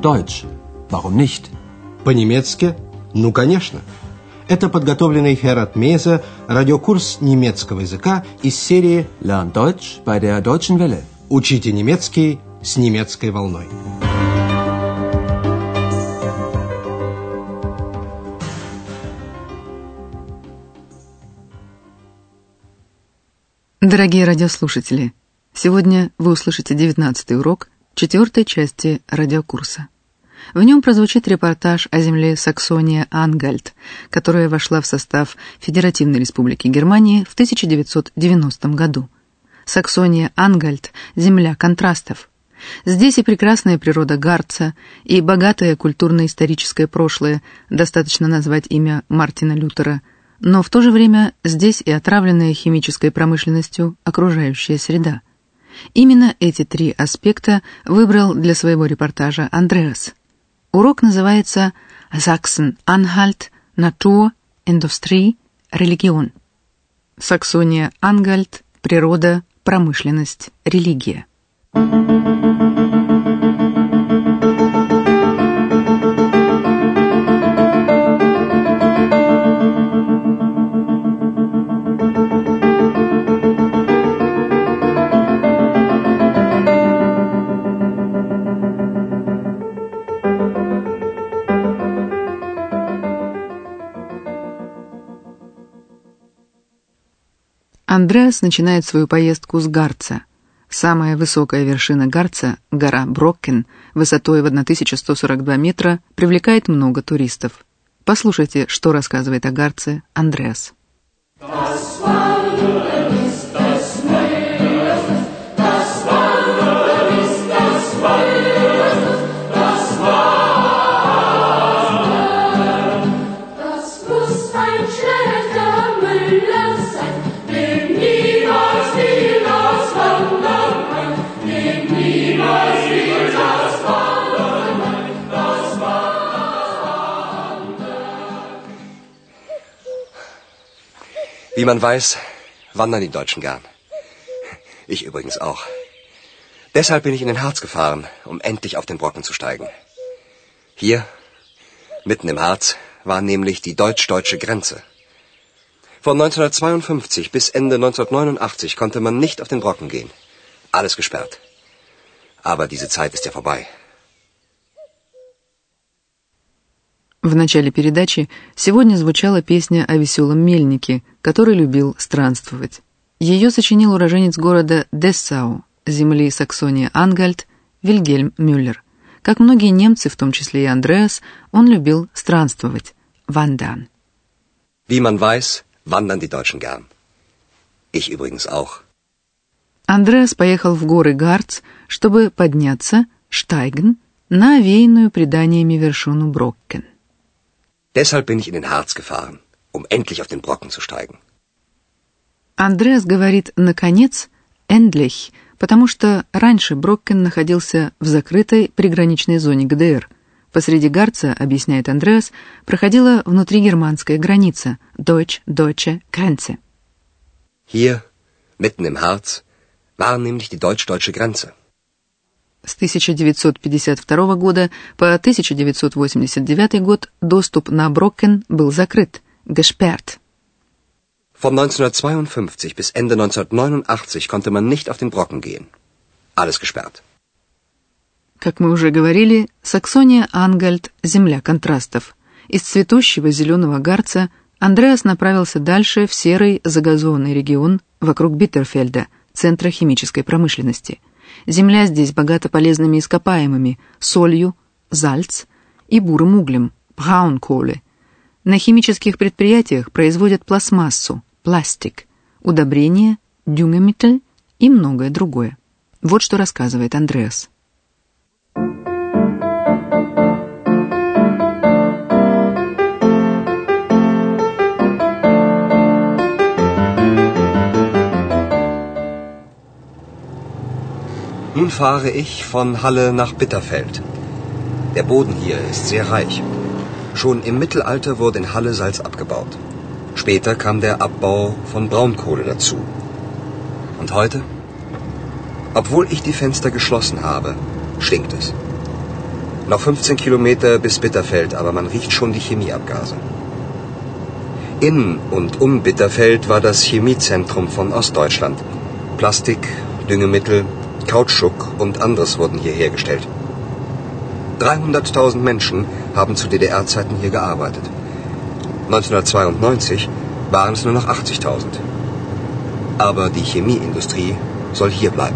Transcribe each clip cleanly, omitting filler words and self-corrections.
Deutsch. Warum nicht? По-немецки? Ну, конечно. Это подготовленный Херат Мейзе радиокурс немецкого языка из серии Lern Deutsch bei der Deutschen Welle. «Учите немецкий с немецкой волной». Дорогие радиослушатели, сегодня вы услышите 19-й урок 4-й части радиокурса. В нем прозвучит репортаж о земле Саксония-Ангальт, которая вошла в состав Федеративной Республики Германии в 1990 году. Саксония-Ангальт – земля контрастов. Здесь и прекрасная природа Гарца, и богатое культурно-историческое прошлое, достаточно назвать имя Мартина Лютера, но в то же время здесь и отравленная химической промышленностью окружающая среда. Именно эти три аспекта выбрал для своего репортажа Андреас. Урок называется «Sachsen-Anhalt, Natur, Industrie, Religion». Саксония-Ангальт, природа, промышленность, религия. Андреас начинает свою поездку с Гарца. Самая высокая вершина Гарца, гора Броккен, высотой в 1142 метра, привлекает много туристов. Послушайте, что рассказывает о Гарце Андреас. Wie man weiß, wandern die Deutschen gern. Ich übrigens auch. Deshalb bin ich in den Harz gefahren, um endlich auf den Brocken zu steigen. Hier, mitten im Harz, war nämlich die deutsch-deutsche Grenze. Von 1952 bis Ende 1989 konnte man nicht auf den Brocken gehen. Alles gesperrt. Aber diese Zeit ist ja vorbei. В начале передачи сегодня звучала песня о веселом мельнике, который любил странствовать. Ее сочинил уроженец города Дессау, земли Саксония-Ангальт, Вильгельм Мюллер. Как многие немцы, в том числе и Андреас, он любил странствовать, wandern. Wie man weiß, wandern die Deutschen gern. Ich übrigens auch. Андреас поехал в горы Гарц, чтобы подняться, steigen, на овеянную преданиями вершину Броккен. Deshalb bin ich in den Harz gefahren, um endlich auf den Brocken zu steigen. Андреас говорит «наконец», «endlich», потому что раньше Броккен находился в закрытой приграничной зоне ГДР. Посреди Гарца, объясняет Андреас, проходила внутригерманская граница, Deutsch-Deutsche Grenze. Hier, mitten im Harz, war nämlich die deutsch-deutsche Grenze. С 1952 года по 1989 год доступ на Броккен был закрыт, gesperrt. Von 1952 bis Ende 1989 konnte man nicht auf den Brocken gehen. Alles gesperrt. Как мы уже говорили, Саксония-Ангальт – земля контрастов. Из цветущего зеленого Гарца Андреас направился дальше в серый загазованный регион вокруг Биттерфельда, центра химической промышленности. Земля здесь богата полезными ископаемыми, солью, зальц и бурым углем, Braunkohle. На химических предприятиях производят пластмассу, пластик, удобрения, Düngemittel и многое другое. Вот что рассказывает Андреас. Nun fahre ich von Halle nach Bitterfeld. Der Boden hier ist sehr reich. Schon im Mittelalter wurde in Halle Salz abgebaut. Später kam der Abbau von Braunkohle dazu. Und heute? Obwohl ich die Fenster geschlossen habe, stinkt es. Noch 15 Kilometer bis Bitterfeld, aber man riecht schon die Chemieabgase. In und um Bitterfeld war das Chemiezentrum von Ostdeutschland. Plastik, Düngemittel, Kautschuk und anderes wurden hier hergestellt. 300.000 Menschen haben zu DDR-Zeiten hier gearbeitet. 1992 waren es nur noch 80.000. Aber die Chemieindustrie soll hier bleiben.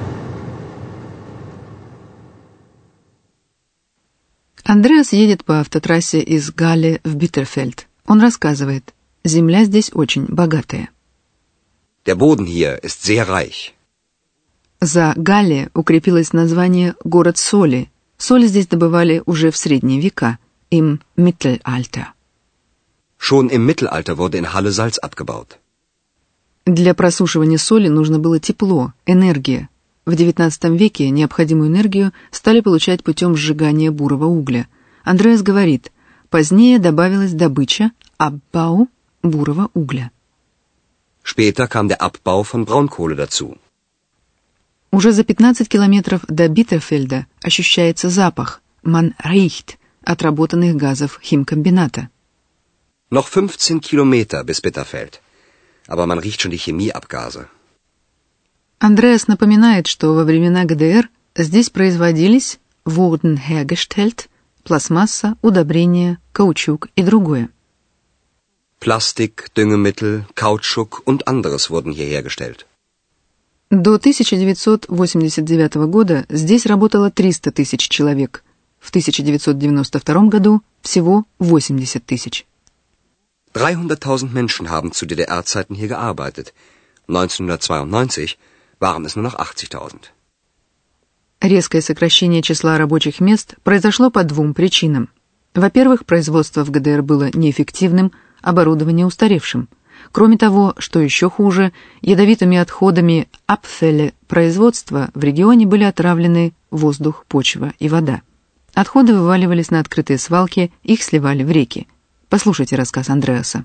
Андреас едет по автотрассе из Галле в Биттерфельд. Он рассказывает, земля здесь очень богатая. Der Boden hier ist sehr reich. За Галле укрепилось название «город соли». Соль здесь добывали уже в средние века, im Mittelalter. Schon im Mittelalter wurde in Halle Salz abgebaut. Для просушивания соли нужно было тепло, энергия. В XIX веке необходимую энергию стали получать путем сжигания бурого угля. Андреас говорит, позднее добавилась добыча, Abbau, бурого угля. Später kam der Abbau von Braunkohle dazu. Уже за 15 километров до Биттерфельда ощущается запах, man riecht, отработанных газов химкомбината. Noch 15 Kilometer bis Bitterfeld. Aber man riecht schon die Chemieabgase. Андреас напоминает, что во времена ГДР здесь производились wurden hergestellt, пластмасса, удобрения, каучук и другое. Plastik, Düngemittel, Kautschuk und anderes wurden hier hergestellt. До 1989 года здесь работало 300 тысяч человек. В 1992 году всего 80 тысяч. 300.000 Menschen haben zu DDR-Zeiten hier gearbeitet. 1992 waren es nur noch 80.000. Резкое сокращение числа рабочих мест произошло по двум причинам. Во-первых, производство в ГДР было неэффективным, оборудование устаревшим. Кроме того, что еще хуже, ядовитыми отходами Abfälle производства в регионе были отравлены воздух, почва и вода. Отходы вываливались на открытые свалки, их сливали в реки. Послушайте рассказ Андреаса.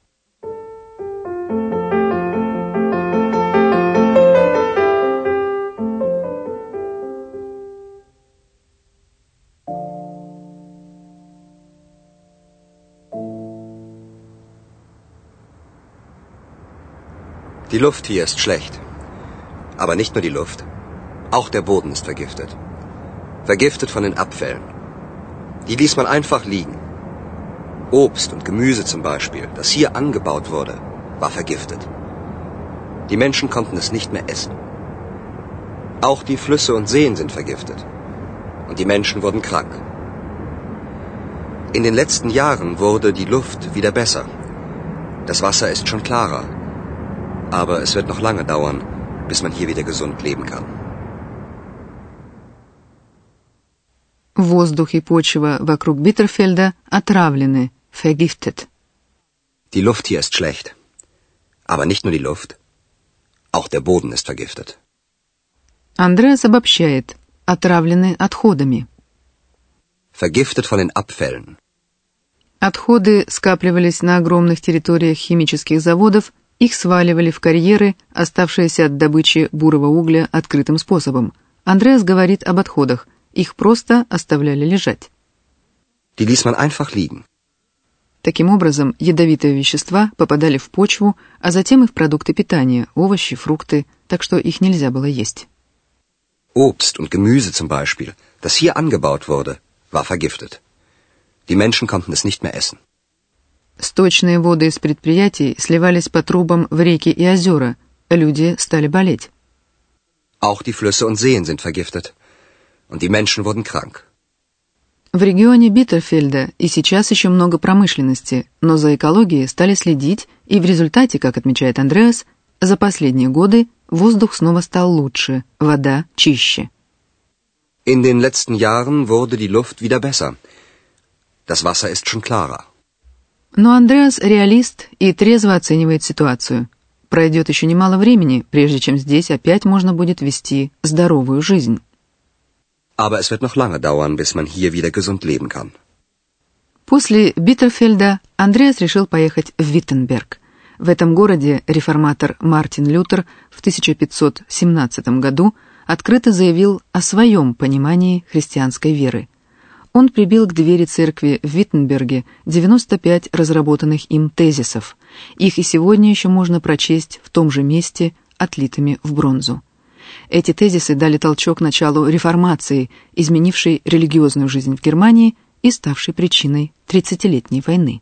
Die Luft hier ist schlecht. Aber nicht nur die Luft. Auch der Boden ist vergiftet. Vergiftet von den Abfällen. Die ließ man einfach liegen. Obst und Gemüse zum Beispiel, das hier angebaut wurde, war vergiftet. Die Menschen konnten es nicht mehr essen. Auch die Flüsse und Seen sind vergiftet. Und die Menschen wurden krank. In den letzten Jahren wurde die Luft wieder besser. Das Wasser ist schon klarer. Aber es wird noch lange dauern, bis man hier wieder gesund leben kann. Воздух и почва вокруг Биттерфельда отравлены, vergiftet. Die Luft hier ist schlecht. Aber nicht nur die Luft. Auch der Boden ist vergiftet. Андреас обобщает, отравлены отходами. Vergiftet von den Abfällen. Отходы скапливались на огромных территориях химических заводов, их сваливали в карьеры, оставшиеся от добычи бурого угля открытым способом. Андреас говорит об отходах, их просто оставляли лежать. Die ließ man einfach liegen. Таким образом, ядовитые вещества попадали в почву, а затем и в продукты питания, овощи, фрукты, так что их нельзя было есть. Obst und Gemüse zum Beispiel, das hier angebaut wurde, war vergiftet. Die Menschen konnten es nicht mehr essen. Сточные воды из предприятий сливались по трубам в реки и озера, люди стали болеть. Auch die Flüsse und Seen sind vergiftet. Und die Menschen wurden krank. В регионе Биттерфельда и сейчас еще много промышленности, но за экологией стали следить, и в результате, как отмечает Андреас, за последние годы воздух снова стал лучше, вода чище. In den letzten Jahren wurde die Luft wieder besser. Das Wasser ist schon klarer. Но Андреас реалист и трезво оценивает ситуацию. Пройдет еще немало времени, прежде чем здесь опять можно будет вести здоровую жизнь. Aber es wird noch lange dauern, bis man hier wieder gesund leben kann. После Биттерфельда Андреас решил поехать в Виттенберг. В этом городе реформатор Мартин Лютер в 1517 году открыто заявил о своем понимании христианской веры. он прибил к двери церкви в Виттенберге 95 разработанных им тезисов. Их и сегодня еще можно прочесть в том же месте, отлитыми в бронзу. Эти тезисы дали толчок началу реформации, изменившей религиозную жизнь в Германии и ставшей причиной 30-летней войны.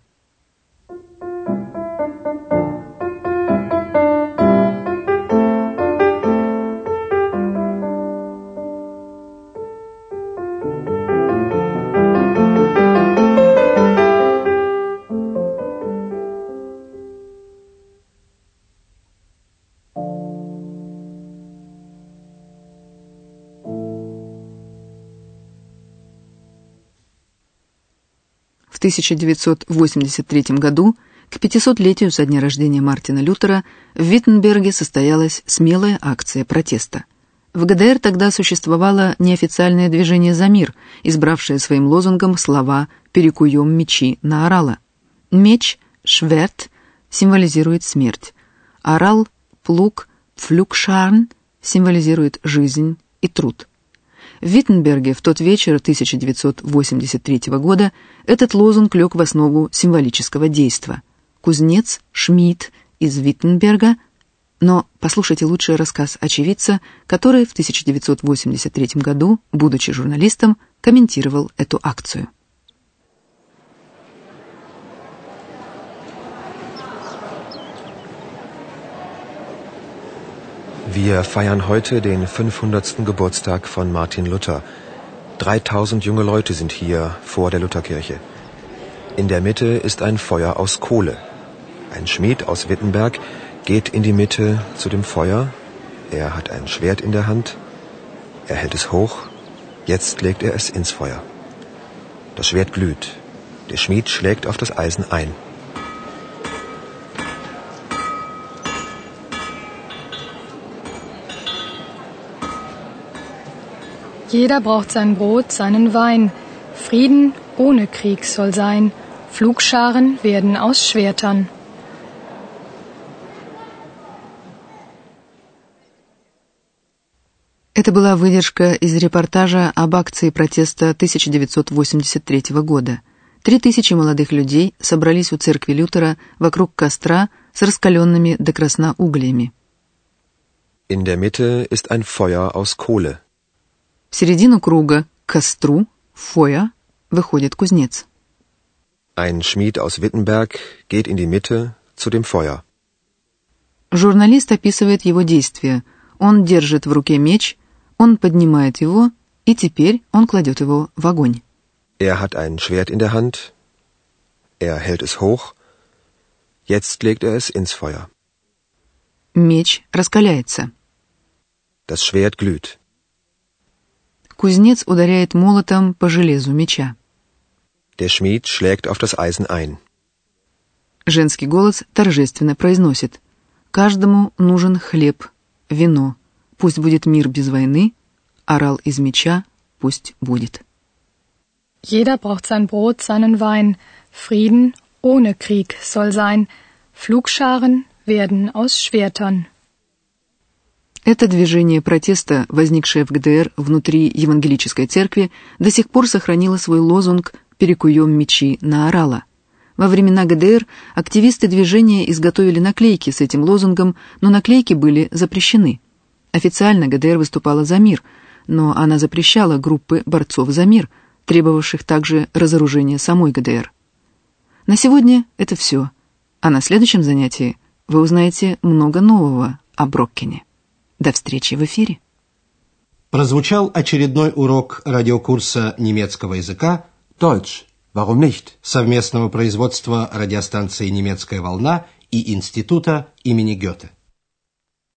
В 1983 году, к 500-летию со дня рождения Мартина Лютера, в Виттенберге состоялась смелая акция протеста. В ГДР тогда существовало неофициальное движение «За мир», избравшее своим лозунгом слова «перекуем мечи на орала». Меч, шверт, символизирует смерть. Орал, плуг, пфлюгшарн символизирует жизнь и труд. В Виттенберге в тот вечер 1983 года этот лозунг лег в основу символического действа. Кузнец, Шмидт из Виттенберга, но послушайте лучший рассказ очевидца, который в 1983 году, будучи журналистом, комментировал эту акцию. Wir feiern heute den 500. Geburtstag von Martin Luther. 3000 junge Leute sind hier vor der Lutherkirche. In der Mitte ist ein Feuer aus Kohle. Ein Schmied aus Wittenberg geht in die Mitte zu dem Feuer. Er hat ein Schwert in der Hand. Er hält es hoch. Jetzt legt er es ins Feuer. Das Schwert glüht. Der Schmied schlägt auf das Eisen ein. Jeder braucht sein Brot, seinen Wein. Frieden ohne Krieg soll sein. Pflugscharen werden aus Schwertern. Это была выдержка из репортажа об акции протеста 1983 года. 3000 молодых людей собрались у церкви Лютера вокруг костра с раскаленными до красна углями. In der Mitte ist ein Feuer aus Kohle. В середину круга, к костру, Feuer, выходит кузнец. Ein Schmied aus Wittenberg geht in die Mitte zu dem Feuer. Журналист описывает его действия. Он держит в руке меч, он поднимает его, и теперь он кладет его в огонь. Er hat ein Schwert in der Hand. Er hält es hoch. Jetzt legt er es ins Feuer. Меч раскаляется. Das Schwert glüht. Кузнец ударяет молотом по железу меча. Der Schmied schlägt auf das Eisen ein. Женский голос торжественно произносит: «Каждому нужен хлеб, вино. Пусть будет мир без войны, орал из меча пусть будет». Jeder braucht sein Brot, seinen Wein. Frieden ohne Krieg soll sein. Pflugscharen werden aus Schwertern. Это движение протеста, возникшее в ГДР внутри евангелической церкви, до сих пор сохранило свой лозунг «Перекуем мечи на орала». Во времена ГДР активисты движения изготовили наклейки с этим лозунгом, но наклейки были запрещены. Официально ГДР выступала за мир, но она запрещала группы борцов за мир, требовавших также разоружения самой ГДР. На сегодня это все, а на следующем занятии вы узнаете много нового о Броккене. До встречи в эфире. Прозвучал очередной урок радиокурса немецкого языка Deutsch, warum nicht? совместного производства радиостанции «Немецкая волна» и Института имени Гёте.